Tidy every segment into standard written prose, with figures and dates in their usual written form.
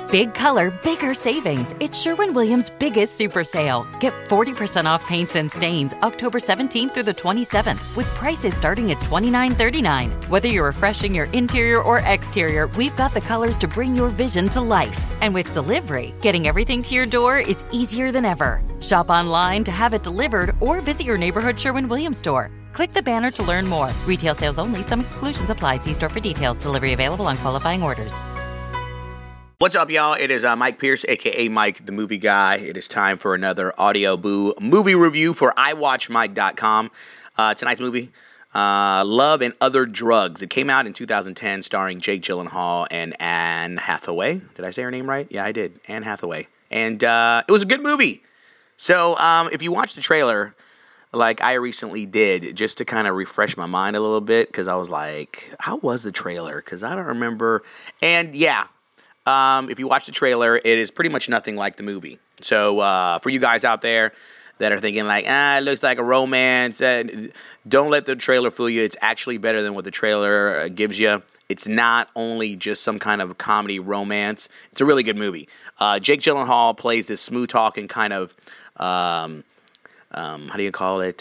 Big color, bigger savings. It's Sherwin-Williams' biggest super sale. Get 40% off paints and stains October 17th through the 27th with prices starting at $29.39. Whether you're refreshing your interior or exterior, we've got the colors to bring your vision to life. And with delivery, getting everything to your door is easier than ever. Shop online to have it delivered or visit your neighborhood Sherwin-Williams store. Click the banner to learn more. Retail sales only. Some exclusions apply. See store for details. Delivery available on qualifying orders. What's up, y'all? It is Mike Pierce, a.k.a. Mike, the movie guy. It is time for another Audio Boo movie review for iWatchMike.com. Tonight's movie, Love and Other Drugs. It came out in 2010, starring Jake Gyllenhaal and Anne Hathaway. Did I say her name right? Yeah, I did. Anne Hathaway. And it was a good movie. So if you watch the trailer, like I recently did, just to kind of refresh my mind a little bit, because I was like, how was the trailer? Because I don't remember. And yeah. If you watch the trailer, it is pretty much nothing like the movie. So for you guys out there that are thinking like, it looks like a romance, don't let the trailer fool you. It's actually better than what the trailer gives you. It's not only just some kind of comedy romance. It's a really good movie. Jake Gyllenhaal plays this smooth-talking kind of, how do you call it,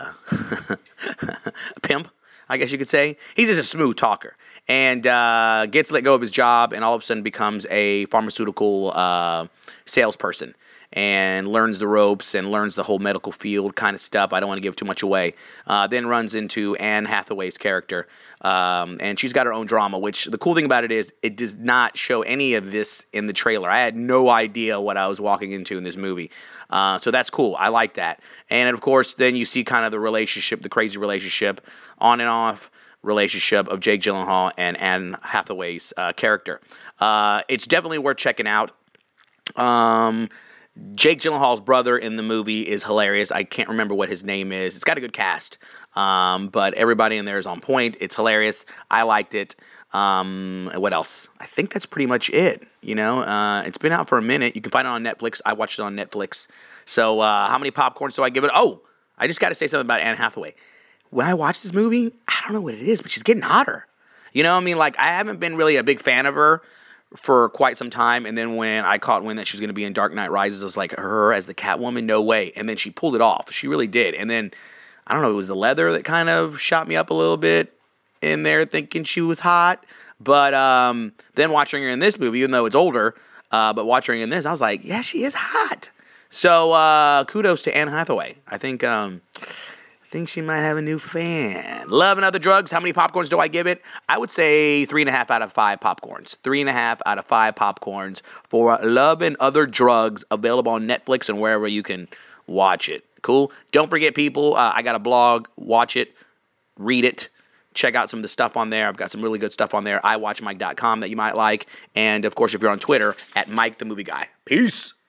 pimp, I guess you could say. He's just a smooth talker. And gets let go of his job and all of a sudden becomes a pharmaceutical salesperson and learns the ropes and learns the whole medical field kind of stuff. I don't want to give too much away. Then runs into Anne Hathaway's character. And she's got her own drama, which the cool thing about it is it does not show any of this in the trailer. I had no idea what I was walking into in this movie. So that's cool. I like that. And of course, then you see kind of the relationship, the crazy relationship, on and off relationship of Jake Gyllenhaal and Anne Hathaway's character. It's definitely worth checking out. Jake Gyllenhaal's brother in the movie is hilarious. I can't remember what his name is. It's got a good cast, but everybody in there is on point. It's hilarious. I liked it. What else? I think that's pretty much it. You know, it's been out for a minute. You can find it on Netflix. I watched it on Netflix. So how many popcorns do I give it? Oh, I just got to say something about Anne Hathaway. When I watch this movie, I don't know what it is, but she's getting hotter. You know what I mean? Like, I haven't been really a big fan of her for quite some time, and then when I caught wind that she was going to be in Dark Knight Rises, I was like, her as the Catwoman? No way. And then she pulled it off. She really did. And then, I don't know, it was the leather that kind of shot me up a little bit in there thinking she was hot. But then watching her in this movie, even though it's older, but watching her in this, I was like, yeah, she is hot. So kudos to Anne Hathaway. I think she might have a new fan. Love and Other Drugs. How many popcorns do I give it? I would say 3.5 out of 5 popcorns. 3.5 out of 5 popcorns for Love and Other Drugs, available on Netflix and wherever you can watch it. Cool? Don't forget, people, I got a blog. Watch it. Read it. Check out some of the stuff on there. I've got some really good stuff on there. iWatchMike.com that you might like. And, of course, if you're on Twitter, at Mike the Movie Guy. Peace.